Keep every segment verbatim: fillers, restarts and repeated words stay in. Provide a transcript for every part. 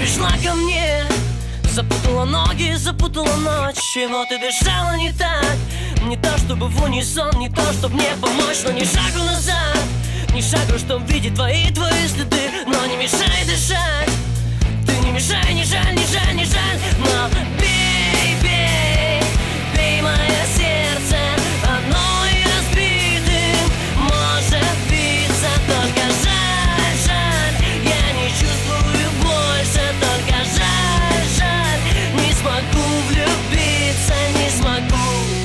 пришла ко мне, запутала ноги, запутала ночь. Чего ты дышала не так? Не то чтобы в унисон, не то чтобы мне помочь. Но ни шагу назад, ни шагу, чтоб видеть твои, твои следы. Но не мешай дышать, ты не мешай, не жаль, не жаль, не жаль. Но бей, бей, бей мое сердце, оно и разбитым может биться. Только жаль, жаль, я не чувствую больше. Только жаль, жаль, не смогу влюбиться, не смогу.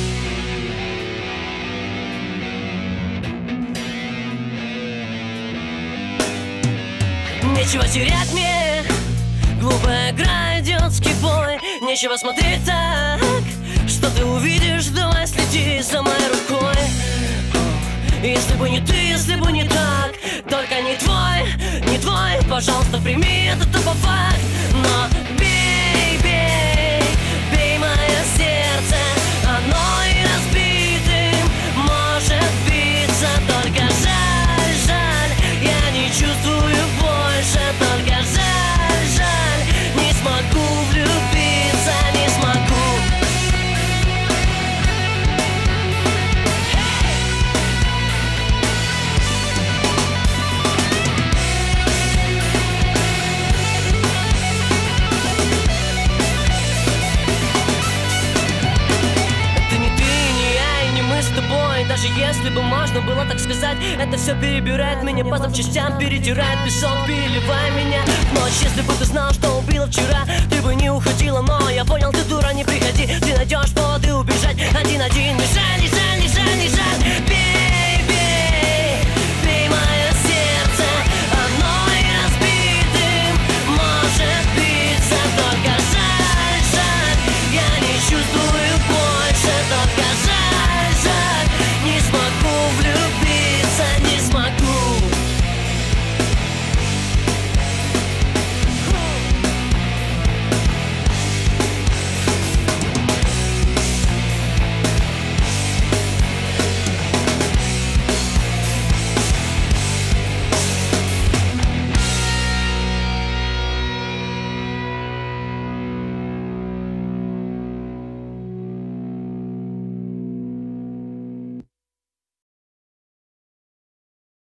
Нечего терять мне, глупая игра, идиотский бой. Нечего смотреть так, что ты увидишь, давай следи за моей рукой. Если бы не ты, если бы не так, только не твой, не твой, пожалуйста, прими это тупо факт. Но бей, бей, бей мое сердце, оно и разбитым может биться. Только жаль, жаль, я не чувствую больше. Только жаль, жаль, не смогу влюбиться, не смогу. Даже если бы можно было так сказать, это все перебирает меня по запчастям, перетирает песок, переливай меня в ночь. Если бы ты знал, что убила вчера, ты бы не уходила, но я понял, ты дура, не приходи. Ты найдешь поводы убежать один-один. Не жаль, не жаль, не жаль, не жаль.